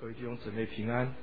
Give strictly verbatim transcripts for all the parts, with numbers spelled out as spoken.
各位弟兄姊妹平安。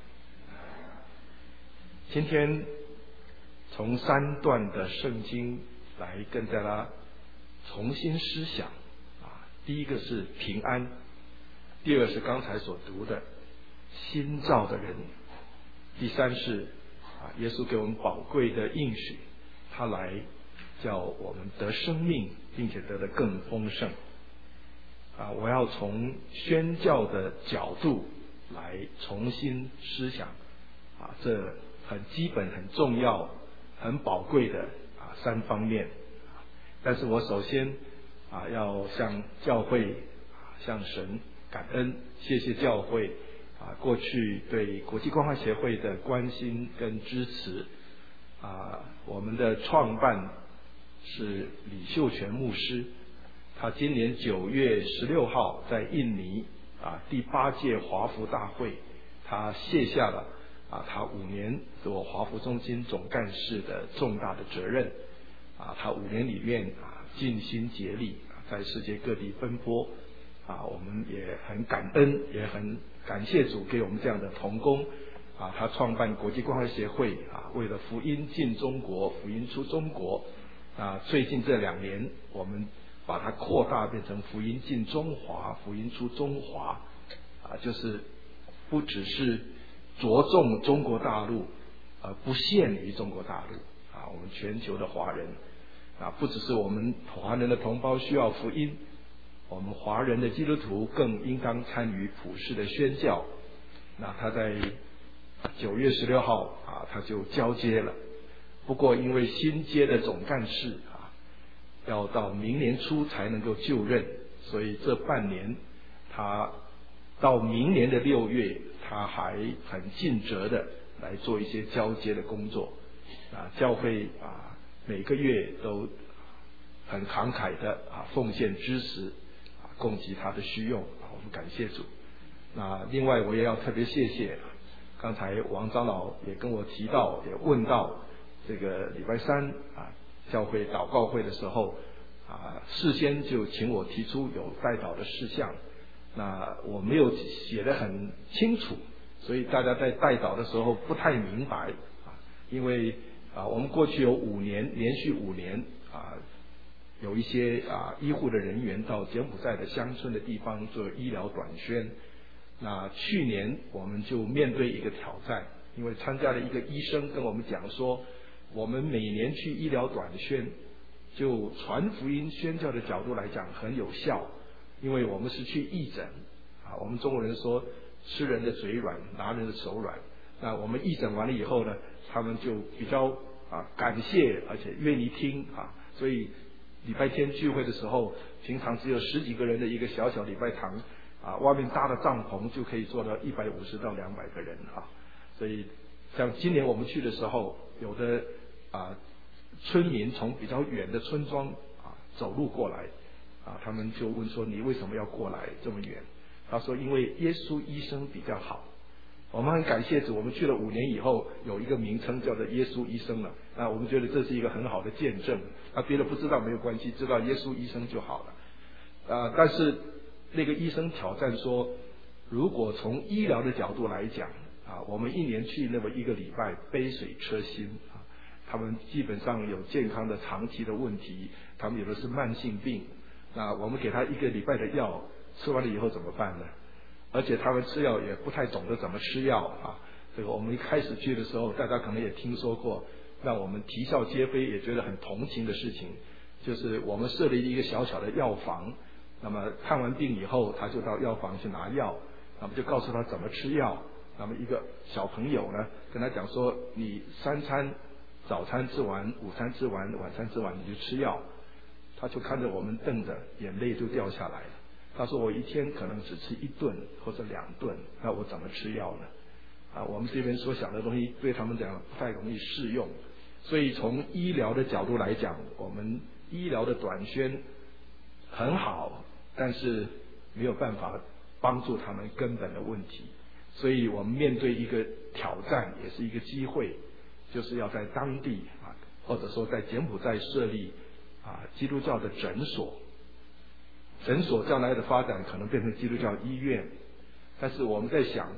今天从三段的圣经来跟大家重新思想啊，第一个是平安，第二是刚才所读的新造的人，第三是啊耶稣给我们宝贵的应许，他来叫我们得生命，并且得得更丰盛。啊，我要从宣教的角度来重新思想啊，这很基本、很重要、很宝贵的啊三方面。但是我首先啊要向教会啊向神感恩，谢谢教会啊过去对国际关怀协会的关心跟支持啊。我们的创办是李秀全牧师，他今年九月十六号在印尼啊第八届华福大会，他卸下了啊他五年做华福中心总干事的重大的责任啊。他五年里面啊尽心竭力啊在世界各地奔波啊，我们也很感恩，也很感谢主给我们这样的同工啊。他创办国际关怀协会啊，为了福音进中国，福音出中国啊。最近这两年我们把它扩大变成福音进中华，福音出中华啊，就是不只是着重中国大陆，而不限于中国大陆啊。我们全球的华人啊，不只是我们华人的同胞需要福音，我们华人的基督徒更应当参与普世的宣教。那他在九月十六号啊，他就交接了。不过因为新接的总干事啊，要到明年初才能够就任，所以这半年他到明年的六月，他还很尽责的来做一些交接的工作啊。教会啊每个月都很慷慨的啊奉献支持啊，供给他的需用啊，我们感谢主。那另外我也要特别谢谢，刚才王长老也跟我提到，也问到这个礼拜三啊教会祷告会的时候啊，事先就请我提出有代祷的事项，那我没有写得很清楚，所以大家在代祷的时候不太明白啊。因为啊我们过去有五年连续五年啊有一些啊医护的人员到柬埔寨的乡村的地方做医疗短宣。那去年我们就面对一个挑战，因为参加了一个医生跟我们讲说，我们每年去医疗短宣，就传福音宣教的角度来讲很有效，因为我们是去义诊啊，我们中国人说吃人的嘴软，拿人的手软。那我们义诊完了以后呢，他们就比较啊感谢，而且愿意听啊，所以礼拜天聚会的时候，平常只有十几个人的一个小小礼拜堂啊，外面搭的帐篷就可以坐到一百五十到两百个人啊。所以像今年我们去的时候，有的啊村民从比较远的村庄啊走路过来啊，他们就问说，你为什么要过来这么远？他说因为耶稣医生比较好。我们很感谢主，我们去了五年以后有一个名称叫做耶稣医生了。那我们觉得这是一个很好的见证，那别的不知道没有关系，知道耶稣医生就好了啊。但是那个医生挑战说，如果从医疗的角度来讲啊，我们一年去那么一个礼拜，杯水车薪啊，他们基本上有健康的长期的问题，他们有的是慢性病，那我们给他一个礼拜的药，吃完了以后怎么办呢？而且他们吃药也不太懂得怎么吃药啊。这个我们一开始去的时候，大家可能也听说过，让我们啼笑皆非，也觉得很同情的事情，就是我们设立一个小小的药房，那么看完病以后，他就到药房去拿药，那么就告诉他怎么吃药。那么一个小朋友呢，跟他讲说，你三餐早餐吃完，午餐吃完，晚餐吃完你就吃药。他就看着我们瞪着，眼泪就掉下来了。他说我一天可能只吃一顿或者两顿，那我怎么吃药呢？啊，我们这边所想的东西对他们讲不太容易适用，所以从医疗的角度来讲，我们医疗的短宣很好，但是没有办法帮助他们根本的问题。所以我们面对一个挑战，也是一个机会，就是要在当地啊，或者说在柬埔寨设立啊基督教的诊所。诊所将来的发展可能变成基督教医院，但是我们在想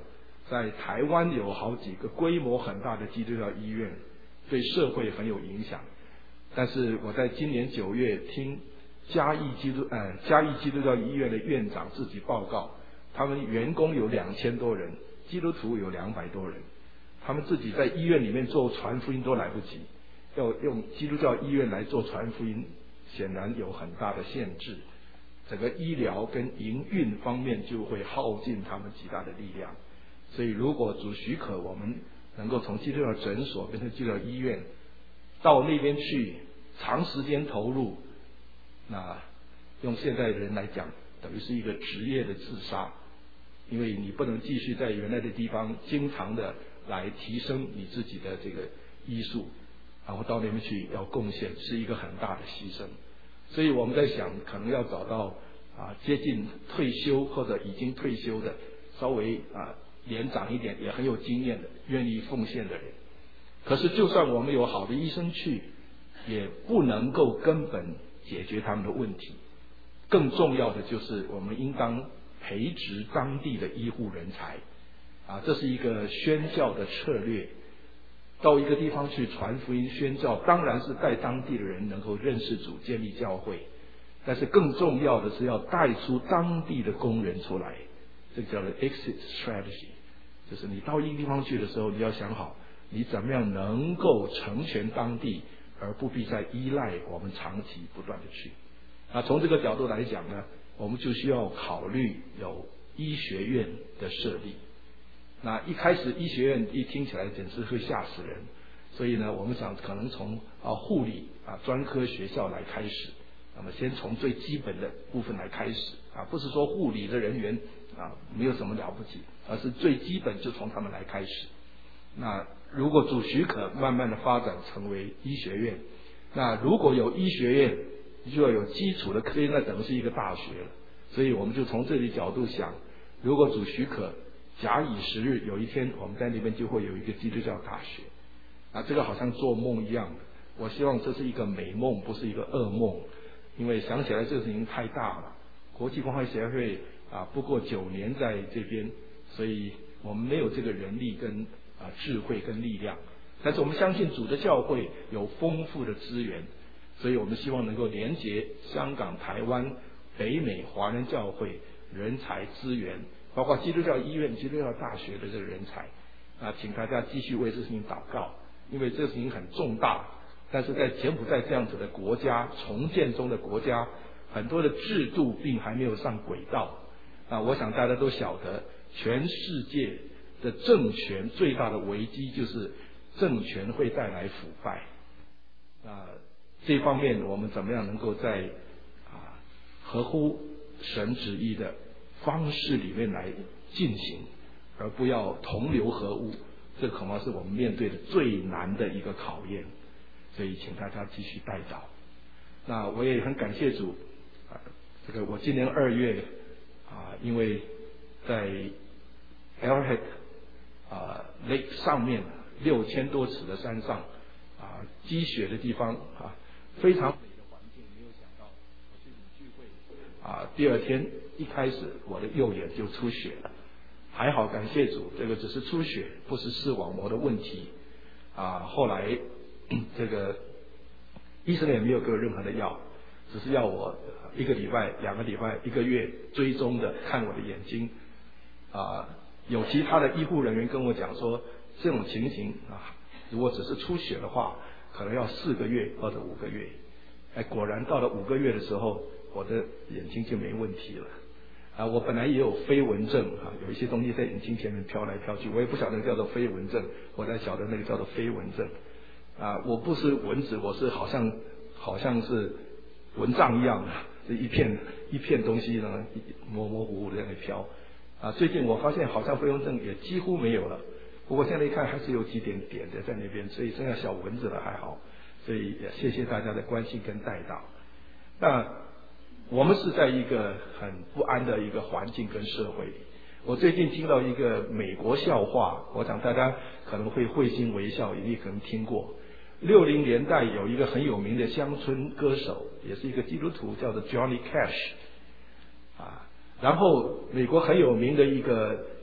在台湾有好几个规模很大的基督教医院，对社会很有影响。但是我在今年九月听嘉义基督呃嘉义基督教医院的院长自己报告，他们员工有两千多人，基督徒有两百多人，他们自己在医院里面做传福音都来不及，要用基督教医院来做传福音，显然有很大的限制。整个医疗跟营运方面就会耗尽他们极大的力量。所以如果主许可，我们能够从基督教诊所变成基督教医院，到那边去长时间投入，那用现在人来讲，等于是一个职业的自杀，因为你不能继续在原来的地方经常的来提升你自己的这个医术，然后到那边去要贡献，是一个很大的牺牲。所以我们在想，可能要找到啊接近退休或者已经退休的，稍微啊年长一点也很有经验的，愿意奉献的人。可是就算我们有好的医生去，也不能够根本解决他们的问题。更重要的就是我们应当培植当地的医护人才啊，这是一个宣教的策略。到一个地方去传福音宣教，当然是带当地的人能够认识主，建立教会，但是更重要的是要带出当地的工人出来，这个叫做 exit strategy， 就是你到一个地方去的时候，你要想好你怎么样能够成全当地，而不必再依赖我们长期不断的去。那从这个角度来讲呢，我们就需要考虑有医学院的设立。那一开始医学院一听起来简直会吓死人，所以呢，我们想可能从啊护理啊专科学校来开始，那么先从最基本的部分来开始啊，不是说护理的人员啊没有什么了不起，而是最基本就从他们来开始。那如果主许可，慢慢的发展成为医学院。那如果有医学院，就要有基础的科，那等于是一个大学了。所以我们就从这里角度想，如果主许可，假以时日，有一天我们在那边就会有一个基督教大学。啊，这个好像做梦一样的。我希望这是一个美梦，不是一个噩梦，因为想起来这个事情太大了。国际关怀协会啊，不过九年在这边，所以我们没有这个人力跟啊智慧跟力量。但是我们相信主的教会有丰富的资源，所以我们希望能够连结香港、台湾、北美华人教会人才资源，包括基督教医院、基督教大学的这个人才啊，请大家继续为这事情祷告，因为这个事情很重大。但是在柬埔寨这样子的国家，重建中的国家，很多的制度并还没有上轨道啊。我想大家都晓得，全世界的政权最大的危机就是政权会带来腐败啊。这方面我们怎么样能够在啊合乎神旨意的方式里面来进行，而不要同流合污，这恐怕是我们面对的最难的一个考验。所以请大家继续代祷。那我也很感谢主啊，这个我今年二月啊，因为在 Arrowhead 啊 Lake 上面六千多尺的山上啊，积雪的地方啊，非常美的环境，没有想到我去领聚会啊，第二天一开始我的右眼就出血了，还好感谢主，这个只是出血，不是视网膜的问题啊。后来这个医生也没有给我任何的药，只是要我一个礼拜、两个礼拜、一个月追踪的看我的眼睛啊。有其他的医护人员跟我讲说，这种情形啊，如果只是出血的话，可能要四个月或者五个月。哎，果然到了五个月的时候，我的眼睛就没问题了。啊，我本来也有飞蚊症啊，有一些东西在眼睛前面飘来飘去，我也不晓得叫做飞蚊症，我才晓得那个叫做飞蚊症。啊，我不是蚊子，我是好像好像是蚊帐一样的，这一片一片东西呢，模模糊糊的在那飘。啊，最近我发现好像飞蚊症也几乎没有了，不过现在一看还是有几点点的在那边，所以剩下小蚊子了还好。所以也谢谢大家的关心跟带到。那我们是在一个很不安的一个环境跟社会里。我最近听到一个美国笑话，我想大家可能会会心微笑，也可能听过。六零年代有一个很有名的乡村歌手，也是一个基督徒，叫做 Johnny Cash 啊。然后美国很有名的一个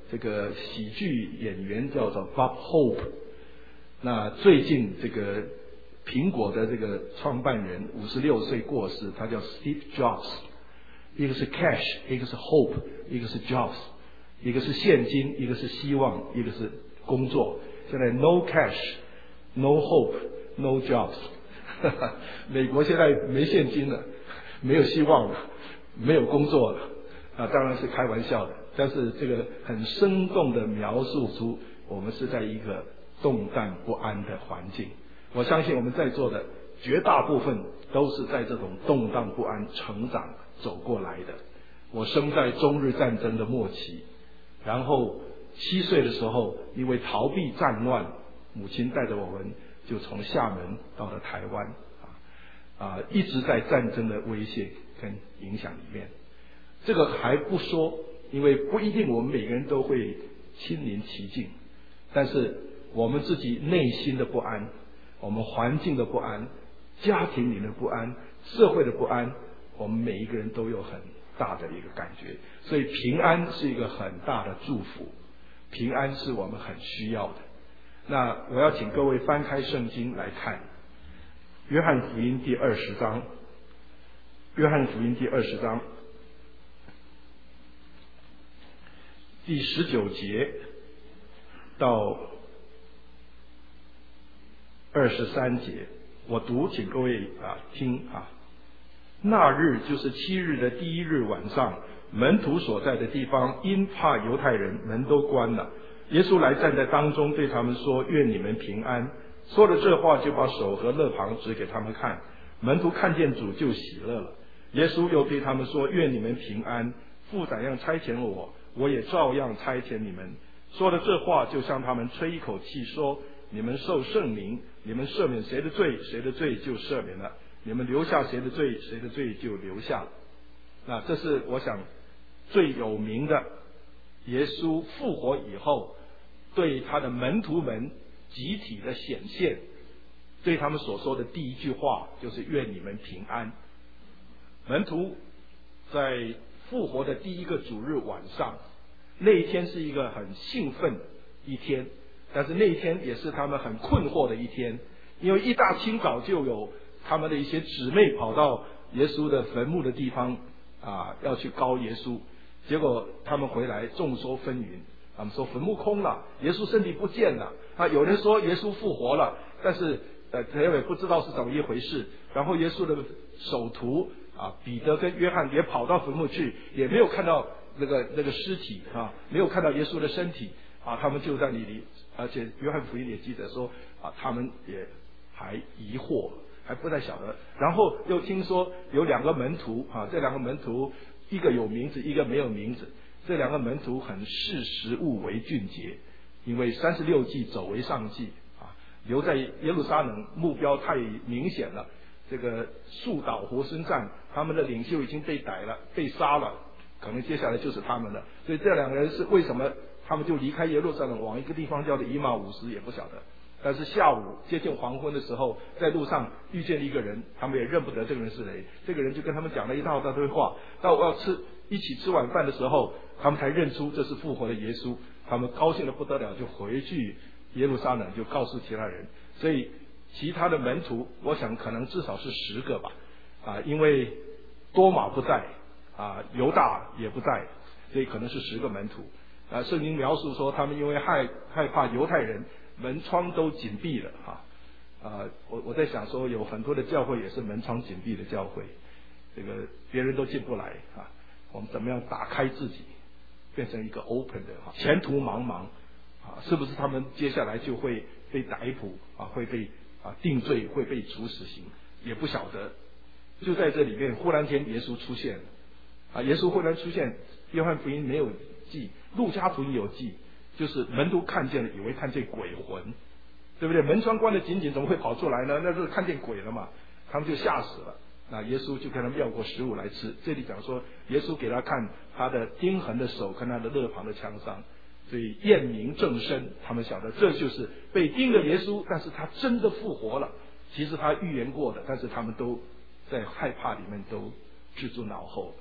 这个喜剧演员叫做 Bob Hope。那最近这个苹果的这个创办人五十六岁过世，他叫 Steve Jobs。一个是 cash， 一个是 hope， 一个是 jobs， 一个是现金，一个是希望，一个是工作。现在 no cash，no hope，no jobs。美国现在没现金了，没有希望了，没有工作了。啊，当然是开玩笑的，但是这个很生动的描述出我们是在一个动荡不安的环境。我相信我们在座的绝大部分都是在这种动荡不安成长走过来的。我生在中日战争的末期，然后七岁的时候因为逃避战乱，母亲带着我们就从厦门到了台湾，啊啊，一直在战争的威胁跟影响里面。这个还不说，因为不一定我们每个人都会亲临其境，但是我们自己内心的不安，我们环境的不安，家庭里的不安，社会的不安，我们每一个人都有很大的一个感觉。所以平安是一个很大的祝福，平安是我们很需要的。那我要请各位翻开圣经来看约翰福音第二十章，约翰福音第二十章第十九节到二十三节，我读，请各位啊听啊。那日就是七日的第一日晚上，门徒所在的地方因怕犹太人，门都关了。耶稣来站在当中，对他们说：愿你们平安。说了这话，就把手和肋旁指给他们看。门徒看见主就喜乐了。耶稣又对他们说：愿你们平安。父怎样差遣我，我也照样差遣你们。说了这话，就向他们吹一口气，说：你们受圣灵，你们赦免谁的罪，谁的罪就赦免了；你们留下谁的罪，谁的罪就留下了。那这是我想最有名的耶稣复活以后对他的门徒们集体的显现，对他们所说的第一句话就是愿你们平安。门徒在复活的第一个主日晚上，那一天是一个很兴奋的一天，但是那一天也是他们很困惑的一天，因为一大清早就有他们的一些姊妹跑到耶稣的坟墓的地方啊，要去膏耶稣，结果他们回来众说纷纭。他们说坟墓空了，耶稣身体不见了啊！有人说耶稣复活了，但是呃，他也不知道是怎么一回事。然后耶稣的首徒啊，彼得跟约翰也跑到坟墓去，也没有看到那个那个尸体啊，没有看到耶稣的身体啊，他们就在那里，而且约翰福音也记得说啊，他们也还疑惑，还不太晓得。然后又听说有两个门徒啊，这两个门徒一个有名字，一个没有名字。这两个门徒很视食物为俊杰，因为三十六计走为上计啊，留在耶路撒冷目标太明显了。这个树倒猢狲散，他们的领袖已经被逮了，被杀了，可能接下来就是他们了。所以这两个人是为什么他们就离开耶路撒冷，往一个地方叫做以马五斯也不晓得。但是下午接近黄昏的时候，在路上遇见了一个人，他们也认不得这个人是谁。这个人就跟他们讲了一大堆话，到我要吃一起吃晚饭的时候，他们才认出这是复活的耶稣。他们高兴得不得了，就回去耶路撒冷就告诉其他人。所以其他的门徒我想可能至少是十个吧，啊，因为多马不在啊，犹大也不在，所以可能是十个门徒。啊，圣经描述说他们因为害害怕犹太人，门窗都紧闭了哈。啊，我我在想说有很多的教会也是门窗紧闭的教会，这个别人都进不来啊，我们怎么样打开自己，变成一个 open 的哈，前途茫茫啊，是不是他们接下来就会被逮捕啊，会被啊定罪，会被处死刑，也不晓得。就在这里面，忽然间耶稣出现了啊，耶稣忽然出现，约翰福音没有记，路加福音有记，就是门徒看见了，以为看见鬼魂，对不对？门窗关得紧紧，怎么会跑出来呢？那是看见鬼了嘛，他们就吓死了。那耶稣就跟他们要过食物来吃。这里讲说，耶稣给他看他的钉痕的手跟他的肋旁的枪伤，所以验明正身，他们晓得这就是被钉的耶稣，但是他真的复活了。其实他预言过的，但是他们都在害怕里面都置诸脑后。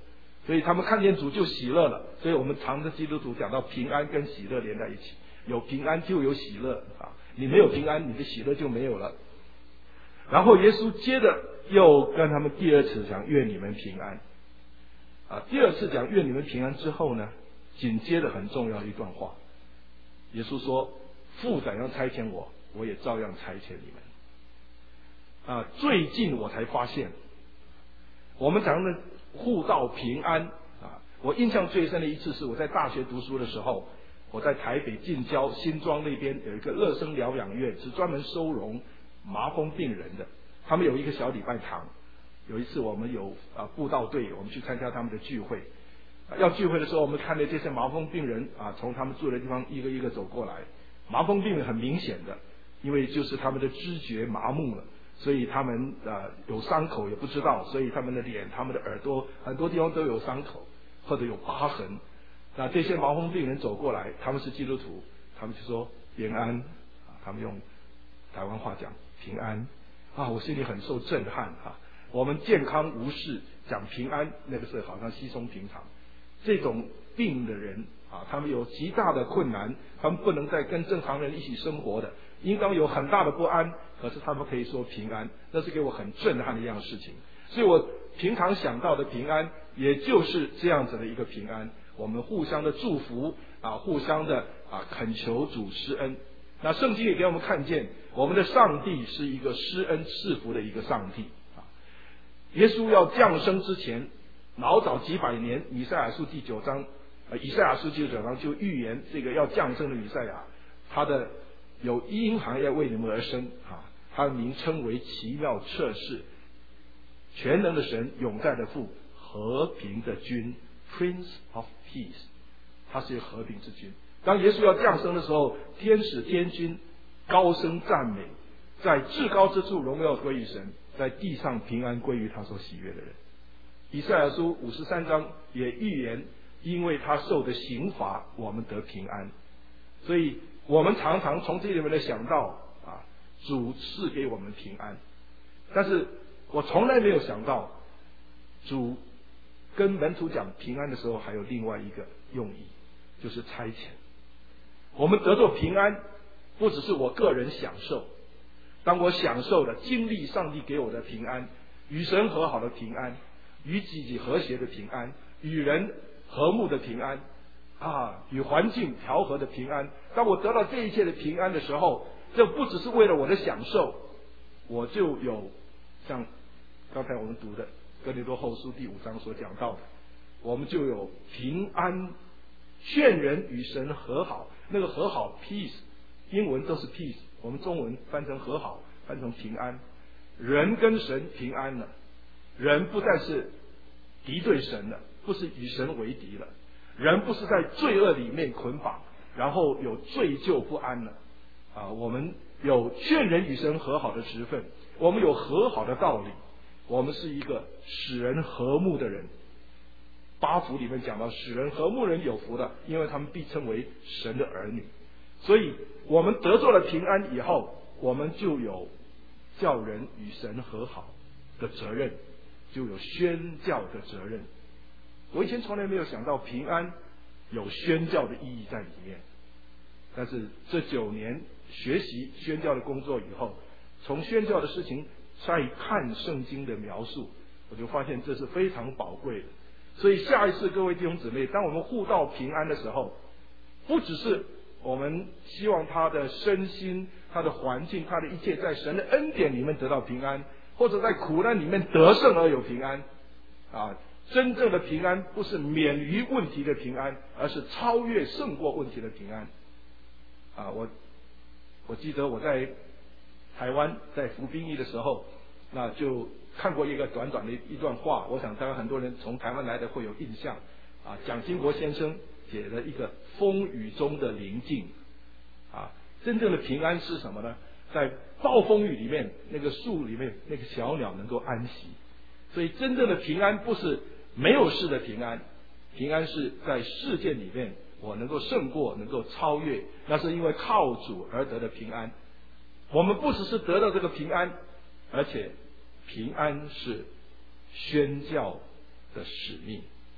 所以他们看见主就喜乐了。所以我们常的基督徒讲到平安跟喜乐连在一起，有平安就有喜乐啊，你没有平安，你的喜乐就没有了。然后耶稣接着又跟他们第二次讲愿你们平安啊，第二次讲愿你们平安之后呢，紧接着很重要的一段话，耶稣说父怎样差遣我，我也照样差遣你们啊。最近我才发现，我们讲的互道平安啊，我印象最深的一次是我在大学读书的时候，我在台北近郊新庄那边有一个乐生疗养院，是专门收容麻风病人的，他们有一个小礼拜堂。有一次我们有啊布道队，我们去参加他们的聚会，啊、要聚会的时候，我们看到这些麻风病人啊，从他们住的地方一个一个走过来。麻风病人很明显的，因为就是他们的知觉麻木了，所以他们啊有伤口也不知道，所以他们的脸、他们的耳朵很多地方都有伤口或者有疤痕。那这些麻风病人走过来，他们是基督徒，他们就说平安啊，他们用台湾话讲平安啊，我心里很受震撼啊。我们健康无事讲平安，那个是好像稀松平常。这种病的人啊，他们有极大的困难，他们不能再跟正常人一起生活的，应当有很大的不安，可是他们可以说平安，那是给我很震撼的一样事情。所以我平常想到的平安，也就是这样子的一个平安，我们互相的祝福啊，互相的啊恳求主施恩。那圣经也给我们看见，我们的上帝是一个施恩赐福的一个上帝。耶稣要降生之前，老早几百年，以赛亚书第九章，呃，以赛亚书第九章就预言这个要降生的以赛亚，他的有婴孩要为你们而生啊，他的名称为奇妙策士，全能的神，永在的父，和平的君 ，Prince of Peace， 他是一个和平之君。当耶稣要降生的时候，天使天君高声赞美，在至高之处荣耀归于神，在地上平安归于他所喜悦的人。以赛亚书五十三章也预言，因为他受的刑罚，我们得平安。所以我们常常从这里面来想到啊，主赐给我们平安。但是我从来没有想到，主跟门徒讲平安的时候，还有另外一个用意，就是差遣。我们得到平安，不只是我个人享受。当我享受了经历上帝给我的平安，与神和好的平安，与自己和谐的平安，与人和睦的平安啊，与环境调和的平安。当我得到这一切的平安的时候，这不只是为了我的享受，我就有像刚才我们读的哥林多后书第五章所讲到的，我们就有平安，劝人与神和好。那个和好 peace， 英文都是 peace， 我们中文翻成和好，翻成平安。人跟神平安了，人不再是敌对神了，不是与神为敌了，人不是在罪恶里面捆绑，然后有罪疚不安了啊！我们有劝人与神和好的职分，我们有和好的道理，我们是一个使人和睦的人。八福里面讲到，使人和睦人有福的，因为他们必称为神的儿女。所以我们得到了平安以后，我们就有叫人与神和好的责任，就有宣教的责任。我以前从来没有想到平安有宣教的意义在里面，但是这九年学习宣教的工作以后，从宣教的事情再看圣经的描述，我就发现这是非常宝贵的。所以下一次各位弟兄姊妹，当我们互道平安的时候，不只是我们希望他的身心、他的环境、他的一切在神的恩典里面得到平安，或者在苦难里面得胜而有平安啊！真正的平安不是免于问题的平安，而是超越胜过问题的平安啊！我我记得我在台湾在服兵役的时候，那就看过一个短短的一段话，我想当然很多人从台湾来的会有印象啊。蒋经国先生写了一个风雨中的宁静啊，真正的平安是什么呢？在暴风雨里面，那个树里面那个小鸟能够安息。所以真正的平安不是没有事的平安，平安是在事件里面我能够胜过，能够超越，那是因为靠主而得的平安。我们不只是得到这个平安，而且平安是宣教的使命。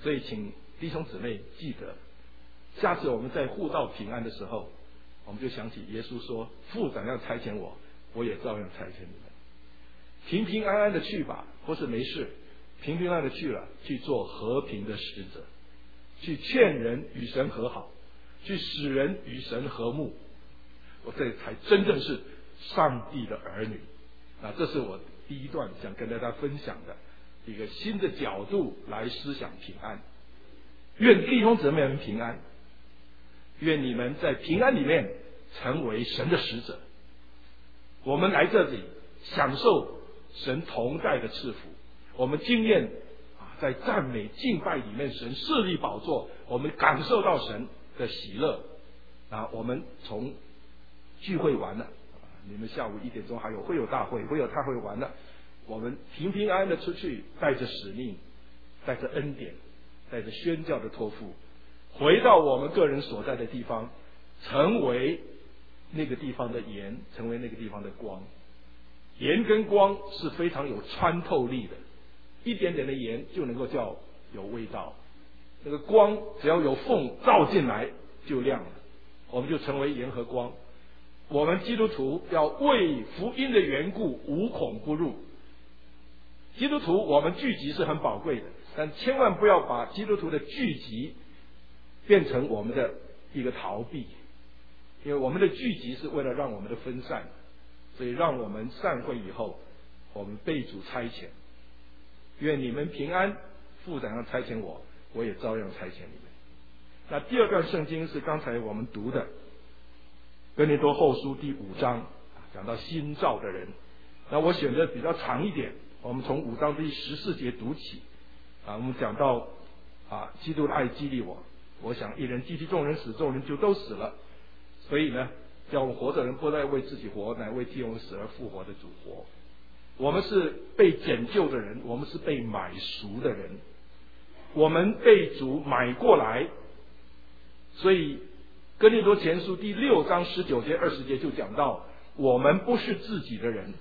所以请弟兄姊妹记得，下次我们在互道平安的时候，我们就想起耶稣说，父怎样差遣我，我也照样差遣你们。平平安安的去吧，或是没事，平平安安的去了，去做和平的使者，去劝人与神和好，去使人与神和睦。我这才真正是上帝的儿女。啊，这是我第一段想跟大家分享的一个新的角度来思想平安。愿弟兄姊妹们平安，愿你们在平安里面成为神的使者。我们来这里享受神同在的赐福，我们经验啊，在赞美敬拜里面神势力宝座，我们感受到神的喜乐。啊，我们从聚会完了，你们下午一点钟还有会有大会，会有大会完了，我们平平安安的出去，带着使命，带着恩典，带着宣教的托付，回到我们个人所在的地方，成为那个地方的盐，成为那个地方的光。盐跟光是非常有穿透力的，一点点的盐就能够叫有味道，那个光只要有缝照进来就亮了，我们就成为盐和光。我们基督徒要为福音的缘故无孔不入。基督徒我们聚集是很宝贵的，但千万不要把基督徒的聚集变成我们的一个逃避，因为我们的聚集是为了让我们的分散，所以让我们散会以后，我们被主差遣。愿你们平安，父怎样差遣我，我也照样差遣你们。那第二段圣经是刚才我们读的哥林多后书第五章，讲到新造的人。那我选择比较长一点，我们从五章第十四节读起。啊，我们讲到啊，基督的爱激励我，我想一人激励众人死，众人就都死了。所以呢，叫我们活着人不再为自己活，乃为替我们死而复活的主活。我们是被拯救的人，我们是被买赎的人，我们被主买过来。所以哥林多前书第六章十九节二十节就讲到，我们不是自己的人，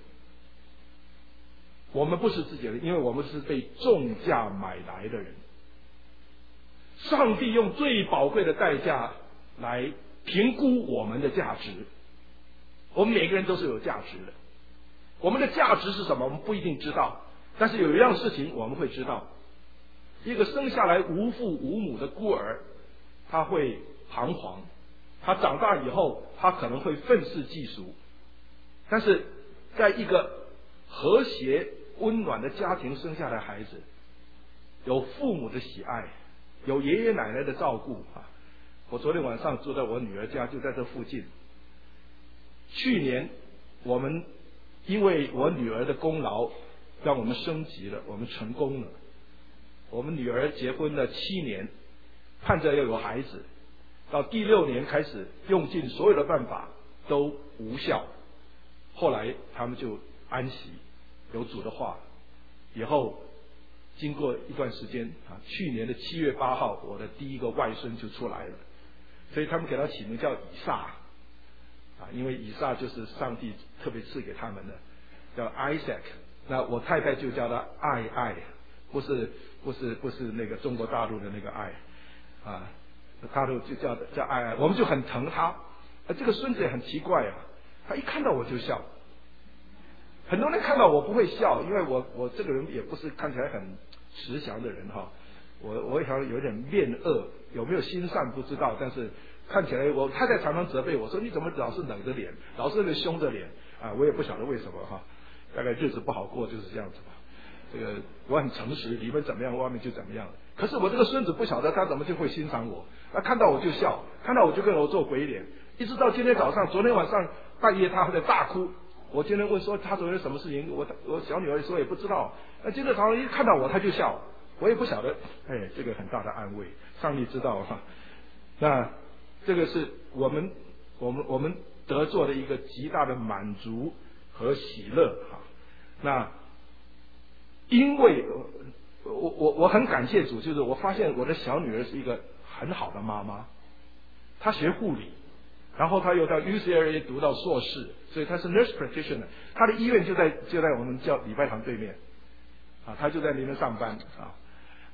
我们不是自己的人，因为我们是被重价买来的人。上帝用最宝贵的代价来评估我们的价值。我们每个人都是有价值的，我们的价值是什么我们不一定知道，但是有一样事情我们会知道，一个生下来无父无母的孤儿，他会彷徨，他长大以后他可能会愤世嫉俗，但是在一个和谐温暖的家庭生下来的孩子，有父母的喜爱，有爷爷奶奶的照顾啊。我昨天晚上住在我女儿家，就在这附近。去年我们因为我女儿的功劳，让我们升级了，我们成功了。我们女儿结婚了七年，盼着要有孩子，到第六年开始用尽所有的办法都无效，后来他们就安息，有主的话，以后经过一段时间啊，去年的七月八号，我的第一个外孙就出来了，所以他们给他起名叫以撒啊，因为以撒就是上帝特别赐给他们的，叫 Isaac。那我太太就叫他爱爱，不是不是不是那个中国大陆的那个爱啊，大陆就叫叫爱爱，我们就很疼他。啊，这个孙子也很奇怪啊，他一看到我就笑。很多人看到我不会笑，因为我我这个人也不是看起来很慈祥的人哈，我我想有点面恶，有没有心善不知道，但是看起来我太太常常责备我说你怎么老是冷着脸，老是那凶着脸啊，我也不晓得为什么哈，大概日子不好过就是这样子吧。这个我很诚实，里面怎么样外面就怎么样，可是我这个孙子不晓得他怎么就会欣赏我，他看到我就笑，看到我就跟我做鬼脸，一直到今天早上，昨天晚上半夜他还在大哭。我今天问说他昨天什么事情，我我小女儿说也不知道。那今天早上一看到我他就笑，我也不晓得，哎，这个很大的安慰，上帝知道哈。那这个是我们我们我们得做的一个极大的满足和喜乐哈。那因为我我我很感谢主，就是我发现我的小女儿是一个很好的妈妈，她学护理。然后他又到 U C L A 读到硕士，所以他是 nurse practitioner。他的医院就在就在我们教礼拜堂对面，啊，他就在那边上班啊。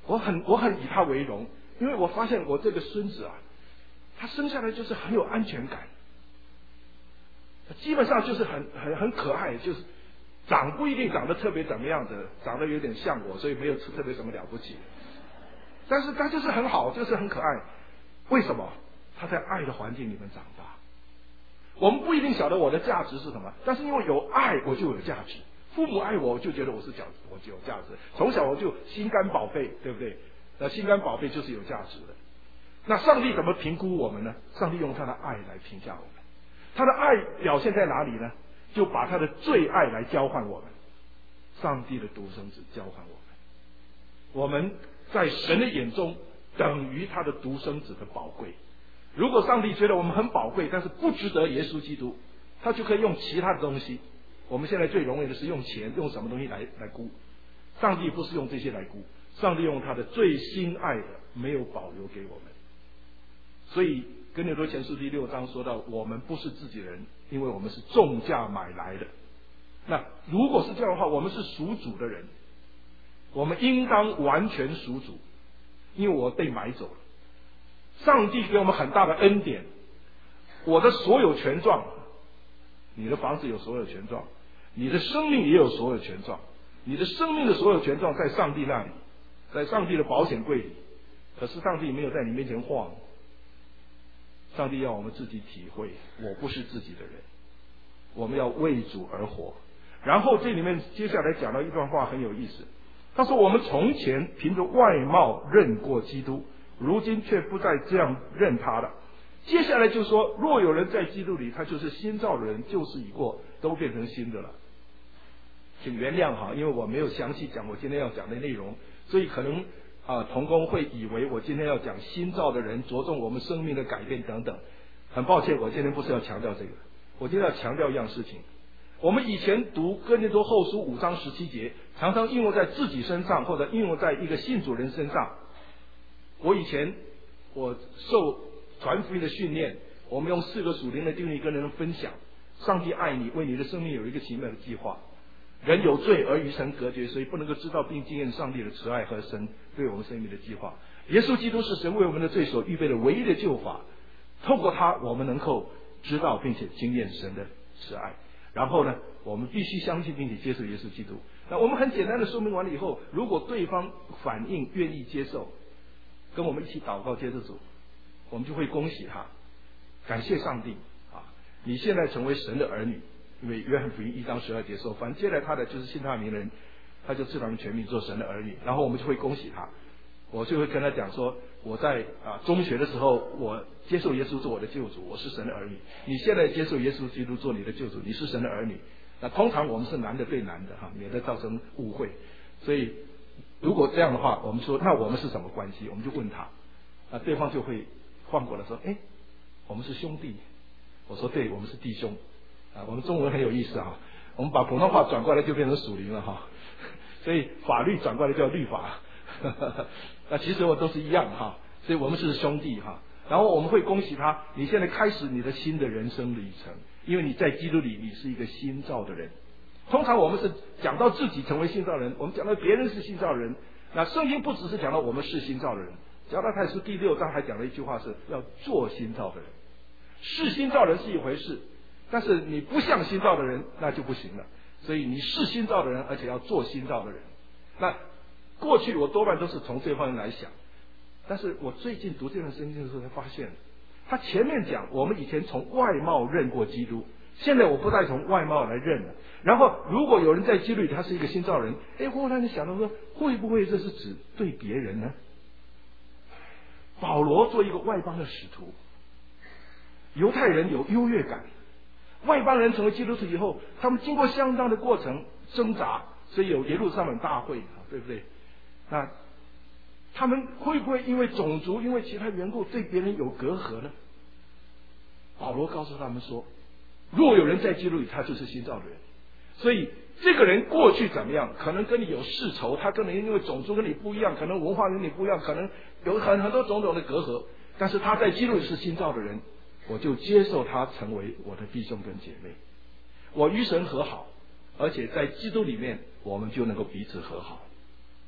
我很我很以他为荣，因为我发现我这个孙子啊，他生下来就是很有安全感，基本上就是很很很可爱，就是长不一定长得特别怎么样的，长得有点像我，所以没有特别什么了不起。但是他就是很好，就是很可爱。为什么？他在爱的环境里面长大。我们不一定晓得我的价值是什么，但是因为有爱，我就有价值。父母爱我，我就觉得我是价，我就有价值。从小我就心肝宝贝，对不对？那心肝宝贝就是有价值的。那上帝怎么评估我们呢？上帝用他的爱来评价我们。他的爱表现在哪里呢？就把他的最爱来交换我们。上帝的独生子交换我们。我们在神的眼中等于他的独生子的宝贵。如果上帝觉得我们很宝贵，但是不值得耶稣基督，他就可以用其他的东西。我们现在最容易的是用钱，用什么东西来来估。上帝不是用这些来估，上帝用他的最心爱的，没有保留给我们。所以哥林多前书第六章说到，我们不是自己人，因为我们是重价买来的。那如果是这样的话，我们是属主的人，我们应当完全属主，因为我被买走了。上帝给我们很大的恩典，我的所有权状，你的房子有所有权状，你的生命也有所有权状，你的生命的所有权状在上帝那里，在上帝的保险柜里。可是上帝没有在你面前晃，上帝要我们自己体会，我不是自己的人，我们要为主而活。然后这里面接下来讲到一段话很有意思，他说我们从前凭着外貌认过基督，如今却不再这样认他了。接下来就说，若有人在基督里，他就是新造的人，旧事已过，都变成新的了。请原谅哈，因为我没有详细讲我今天要讲的内容，所以可能啊同工会以为我今天要讲新造的人，着重我们生命的改变等等。很抱歉，我今天不是要强调这个，我今天要强调一样事情。我们以前读哥林多后书五章十七节，常常应用在自己身上，或者应用在一个信主人身上。我以前我受传福音的训练，我们用四个属灵的定律跟人分享。上帝爱你，为你的生命有一个奇妙的计划。人有罪而与神隔绝，所以不能够知道并经验上帝的慈爱和神对我们生命的计划。耶稣基督是神为我们的罪所预备的唯一的救法，透过他我们能够知道并且经验神的慈爱。然后呢，我们必须相信并且接受耶稣基督。那我们很简单的说明完了以后，如果对方反应愿意接受，跟我们一起祷告接着主，我们就会恭喜他，感谢上帝啊！你现在成为神的儿女，因为约翰福音一章十二节说，凡接待他的就是信他的名人，他就赐他们全名做神的儿女。然后我们就会恭喜他，我就会跟他讲说，我在啊中学的时候，我接受耶稣做我的救主，我是神的儿女。你现在接受耶稣基督做你的救主，你是神的儿女。那通常我们是男的对男的哈，免得造成误会。所以如果这样的话，我们说那我们是什么关系？我们就问他，啊，对方就会换过来说，哎，我们是兄弟。我说对，我们是弟兄。啊，我们中文很有意思啊，我们把普通话转过来就变成属灵了哈。所以法律转过来叫律法。那其实我都是一样哈，所以我们是兄弟哈。然后我们会恭喜他，你现在开始你的新的人生旅程，因为你在基督里你是一个新造的人。通常我们是讲到自己成为新造人，我们讲到别人是新造人。那圣经不只是讲到我们是新造的人，加拉太书第六章还讲了一句话，是要做新造的人。是新造人是一回事，但是你不像新造的人那就不行了。所以你是新造的人，而且要做新造的人。那过去我多半都是从这方面来想，但是我最近读这段圣经的时候才发现，他前面讲我们以前从外貌认过基督，现在我不再从外貌来认了。然后如果有人在基督里他是一个新造人，哎，忽然就想到说，会不会这是指对别人呢？保罗做一个外邦的使徒，犹太人有优越感，外邦人成为基督徒以后，他们经过相当的过程挣扎，所以有耶路撒冷大会，对不对？那他们会不会因为种族因为其他缘故对别人有隔阂呢？保罗告诉他们说，若有人在基督里，他就是新造的人。所以这个人过去怎么样，可能跟你有世仇，他可能因为种族跟你不一样，可能文化跟你不一样，可能有很很多种种的隔阂，但是他在基督里是新造的人，我就接受他成为我的弟兄跟姐妹，我与神和好，而且在基督里面我们就能够彼此和好。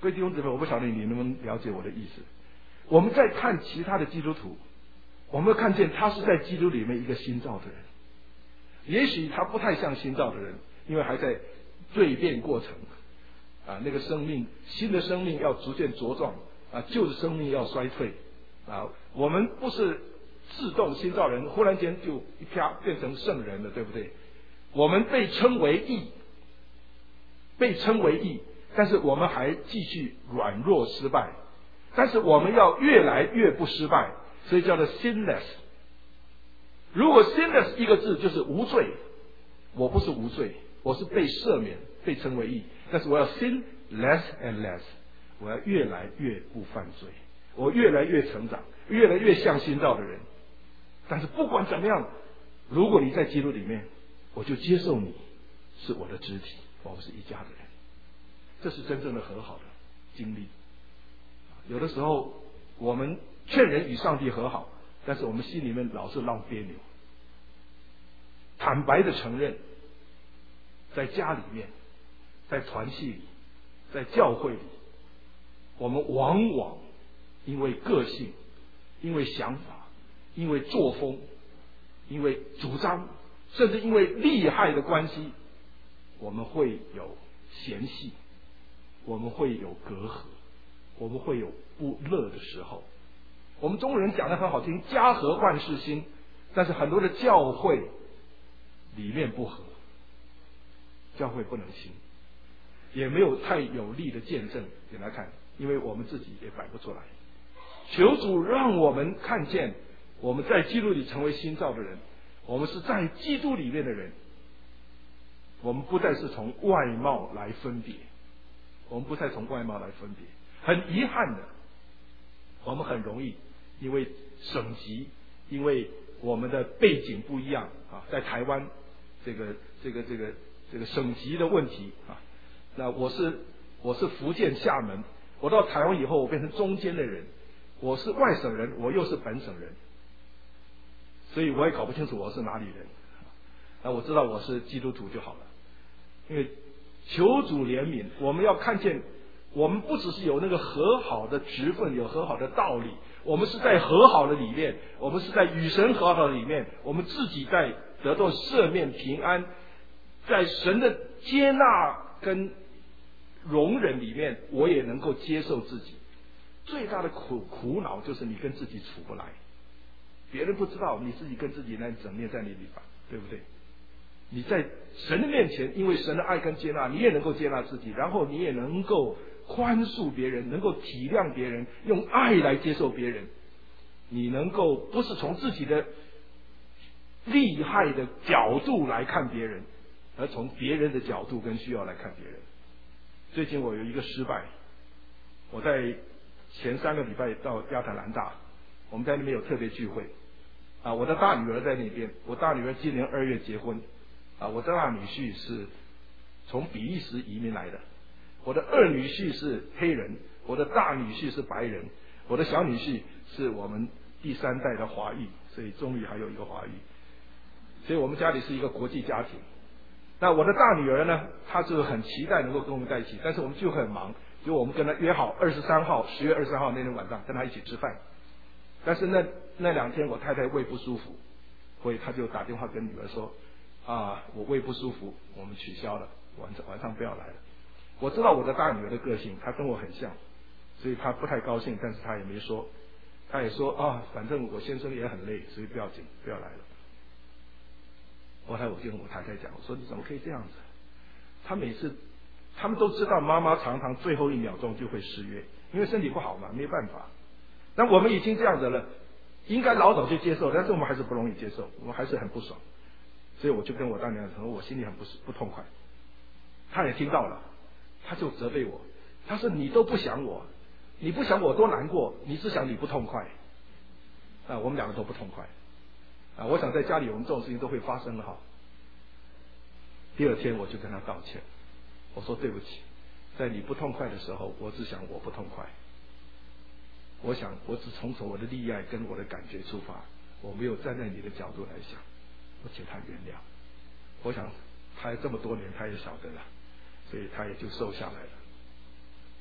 各位弟兄姊妹，我不晓得你能不能了解我的意思。我们在看其他的基督徒，我们会看见他是在基督里面一个新造的人。也许他不太像新造的人，因为还在蜕变过程啊，那个生命新的生命要逐渐茁壮啊，旧的生命要衰退啊。我们不是自动新造人，忽然间就一啪变成圣人了，对不对？我们被称为义，被称为义，但是我们还继续软弱失败，但是我们要越来越不失败，所以叫做 sinless。如果 sinless 一个字就是无罪，我不是无罪，我是被赦免，被称为义，但是我要 sin less and less， 我要越来越不犯罪，我越来越成长，越来越像新造的人。但是不管怎么样，如果你在基督里面，我就接受你是我的肢体，我们是一家的人。这是真正的和好的经历。有的时候我们劝人与上帝和好，但是我们心里面老是闹别扭。坦白的承认，在家里面，在团契里，在教会里，我们往往因为个性，因为想法，因为作风，因为主张，甚至因为利害的关系，我们会有嫌隙，我们会有隔阂，我们会有不乐的时候。我们中国人讲得很好听，家和万事兴，但是很多的教会里面不和，教会不能兴，也没有太有力的见证给大家看，因为我们自己也摆不出来。求主让我们看见，我们在基督里成为新造的人，我们是在基督里面的人，我们不再是从外貌来分别，我们不再从外貌来分别。很遗憾的，我们很容易因为省级，因为我们的背景不一样啊，在台湾这个这个这个这个省级的问题啊，那我是我是福建厦门，我到台湾以后，我变成中间的人，我是外省人，我又是本省人，所以我也搞不清楚我是哪里人。那我知道我是基督徒就好了。因为求主怜悯，我们要看见，我们不只是有那个和好的职分，有和好的道理，我们是在和好的里面，我们是在与神和好的里面，我们自己在得到赦免平安，在神的接纳跟容忍里面，我也能够接受自己。最大的苦苦恼就是你跟自己处不来，别人不知道，你自己跟自己那整面在你里吧，对不对？你在神的面前，因为神的爱跟接纳，你也能够接纳自己，然后你也能够宽恕别人，能够体谅别人，用爱来接受别人。你能够不是从自己的利害的角度来看别人，而从别人的角度跟需要来看别人。最近我有一个失败，我在前三个礼拜到亚特兰大，我们在那边有特别聚会啊，我的大女儿在那边，我大女儿今年二月结婚啊，我的大女婿是从比利时移民来的，我的二女婿是黑人，我的大女婿是白人，我的小女婿是我们第三代的华裔，所以终于还有一个华裔，所以我们家里是一个国际家庭。那我的大女儿呢，她就很期待能够跟我们在一起，但是我们就很忙，就我们跟她约好二十三号，十月二十三号那天晚上跟她一起吃饭。但是那那两天我太太胃不舒服，所以她就打电话跟女儿说啊，我胃不舒服，我们取消了，晚上晚上不要来了。我知道我的大女儿的个性，她跟我很像，所以她不太高兴，但是她也没说，她也说啊，反正我先生也很累，所以不要紧，不要来了。后来我就跟我太太讲，我说你怎么可以这样子？他每次他们都知道妈妈常常最后一秒钟就会失约，因为身体不好嘛，没办法。那我们已经这样子了，应该老早就接受，但是我们还是不容易接受，我们还是很不爽。所以我就跟我大娘说，我心里很不不痛快。她也听到了，她就责备我，她说你都不想我，你不想我多难过，你只想你不痛快。啊，我们两个都不痛快。啊，我想在家里我们这种事情都会发生的哈。第二天我就跟他道歉，我说对不起，在你不痛快的时候，我只想我不痛快。我想我只从从我的利益跟我的感觉出发，我没有站在你的角度来想，我请他原谅。我想他这么多年他也晓得了，所以他也就瘦下来了。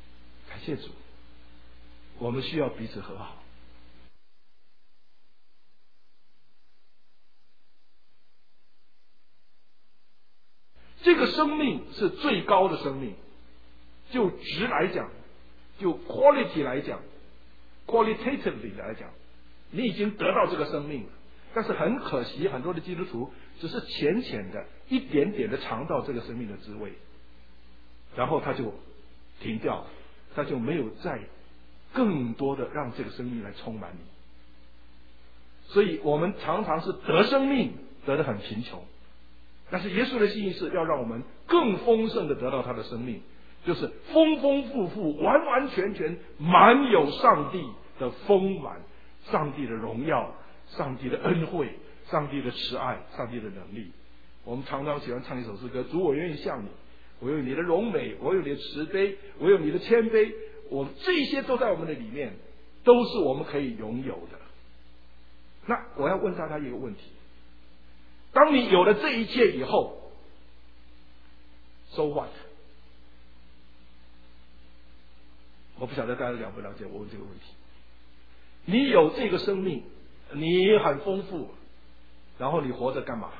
感谢主，我们需要彼此和好。这个生命是最高的生命，就值来讲，就 quality 来讲 qualitatively 来讲，你已经得到这个生命了。但是很可惜，很多的基督徒只是浅浅的一点点的尝到这个生命的滋味，然后他就停掉了，他就没有再更多的让这个生命来充满你。所以我们常常是得生命得得很贫穷，但是耶稣的心意是要让我们更丰盛的得到他的生命，就是丰丰富富完完全全满有上帝的丰满，上帝的荣耀，上帝的恩惠，上帝的慈爱，上帝的能力。我们常常喜欢唱一首诗歌，主我愿意像你，我有你的荣美，我有你的慈悲，我有你的谦卑，我这些都在我们的里面，都是我们可以拥有的。那我要问大家一个问题，当你有了这一切以后 So what？ 我不晓得大家了不了解我问这个问题。你有这个生命，你很丰富，然后你活着干嘛？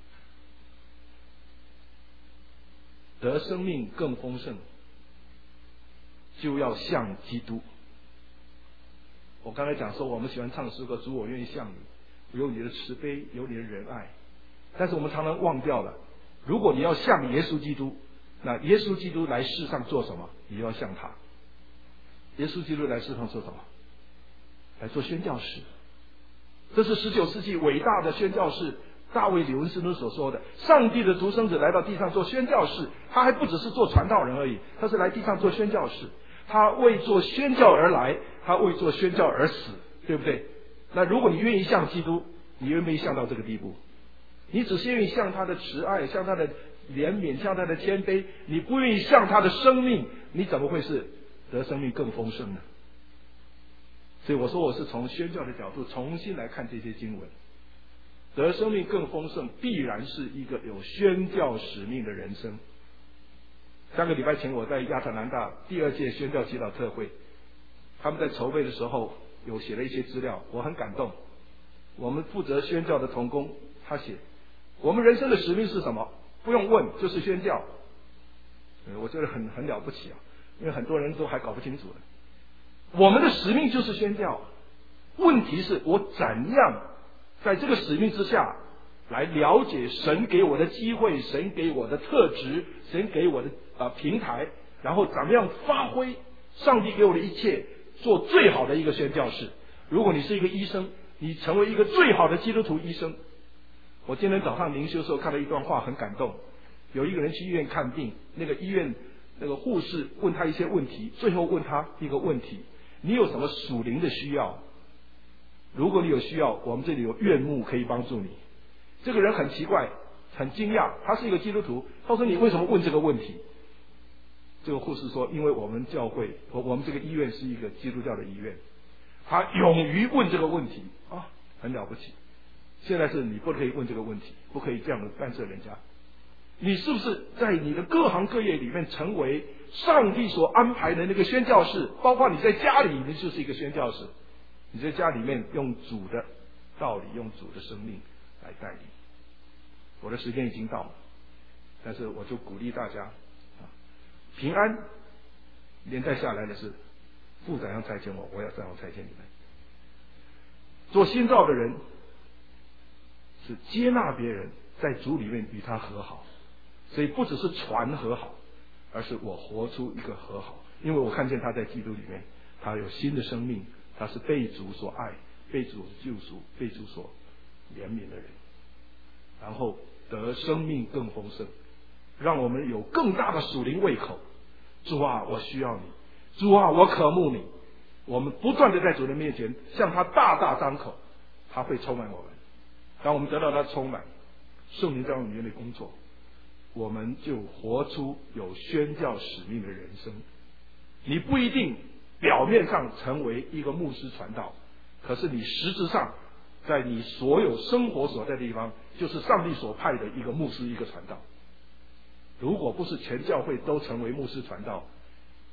得生命更丰盛，就要像基督。我刚才讲说，我们喜欢唱诗歌，主我愿意像你，有你的慈悲，有你的仁爱。但是我们常常忘掉了，如果你要像耶稣基督，那耶稣基督来世上做什么？你要像他。耶稣基督来世上做什么？来做宣教士。这是十九世纪伟大的宣教士大卫李文斯顿所说的，上帝的独生子来到地上做宣教士，他还不只是做传道人而已，他是来地上做宣教士。他为做宣教而来，他为做宣教而死，对不对？那如果你愿意像基督，你愿不愿意像到这个地步？你只是愿意像他的慈爱，像他的怜悯，像他的谦卑，你不愿意像他的生命，你怎么会是得生命更丰盛呢？所以我说我是从宣教的角度重新来看这些经文，得生命更丰盛必然是一个有宣教使命的人生。三个礼拜前我在亚特兰大第二届宣教祈祷特会，他们在筹备的时候有写了一些资料，我很感动。我们负责宣教的同工他写，我们人生的使命是什么？不用问，就是宣教。我觉得很很了不起啊，因为很多人都还搞不清楚了。我们的使命就是宣教，问题是我怎样在这个使命之下来了解神给我的机会，神给我的特质，神给我的呃平台，然后怎么样发挥上帝给我的一切，做最好的一个宣教士。如果你是一个医生，你成为一个最好的基督徒医生。我今天早上灵修的时候看到一段话，很感动。有一个人去医院看病，那个医院那个护士问他一些问题，最后问他一个问题：你有什么属灵的需要？如果你有需要，我们这里有院牧可以帮助你。这个人很奇怪，很惊讶，他是一个基督徒。他说：你为什么问这个问题？这个护士说：因为我们教会，我我们这个医院是一个基督教的医院。他勇于问这个问题啊，很了不起。现在是你不可以问这个问题，不可以这样的干涉人家。你是不是在你的各行各业里面成为上帝所安排的那个宣教士？包括你在家里，你就是一个宣教士。你在家里面用主的道理，用主的生命来带领。我的时间已经到了，但是我就鼓励大家啊，平安连带下来的是父怎样差遣我，我要怎样差遣你们。做新造的人是接纳别人，在主里面与他和好，所以不只是传和好，而是我活出一个和好。因为我看见他在基督里面，他有新的生命，他是被主所爱，被主救赎，被主所怜悯的人，然后得生命更丰盛，让我们有更大的属灵胃口。主啊，我需要你，主啊，我渴慕你。我们不断的在主的面前向他大大张口，他会充满我们。当我们得到他充满，圣灵在我们里面的工作，我们就活出有宣教使命的人生。你不一定表面上成为一个牧师传道，可是你实质上在你所有生活所在的地方，就是上帝所派的一个牧师，一个传道。如果不是全教会都成为牧师传道，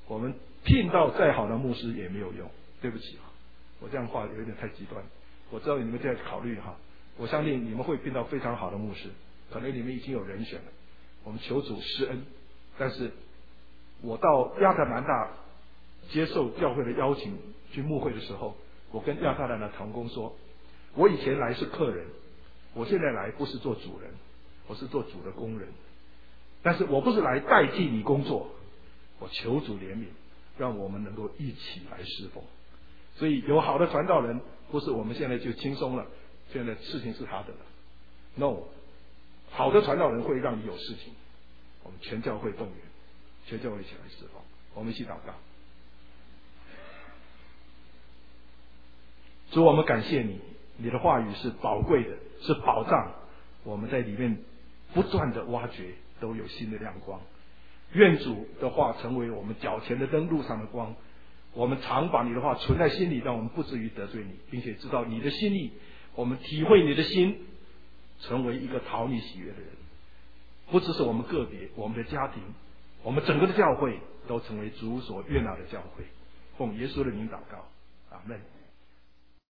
我们聘到再好的牧师也没有用。对不起啊，我这样话有点太极端。我知道你们在考虑哈，我相信你们会聘到非常好的牧师，可能你们已经有人选了。我们求主施恩。但是我到亚特兰大接受教会的邀请去牧会的时候，我跟亚特兰大的同工说，我以前来是客人，我现在来不是做主人，我是做主的工人。但是我不是来代替你工作，我求主怜悯，让我们能够一起来侍奉。所以有好的传道人，不是我们现在就轻松了，现在事情是他的了。No， 好的传道人会让你有事情。我们全教会动员，全教会一起来侍奉，我们一起祷告。主，我们感谢你，你的话语是宝贵的，是宝藏，我们在里面不断的挖掘，都有新的亮光。愿主的话成为我们脚前的灯，路上的光。我们常把你的话存在心里，让我们不至于得罪你，并且知道你的心意。我们体会你的心，成为一个讨你喜悦的人。不只是我们个别，我们的家庭，我们整个的教会都成为主所悦纳的教会。奉耶稣的名祷告，阿们。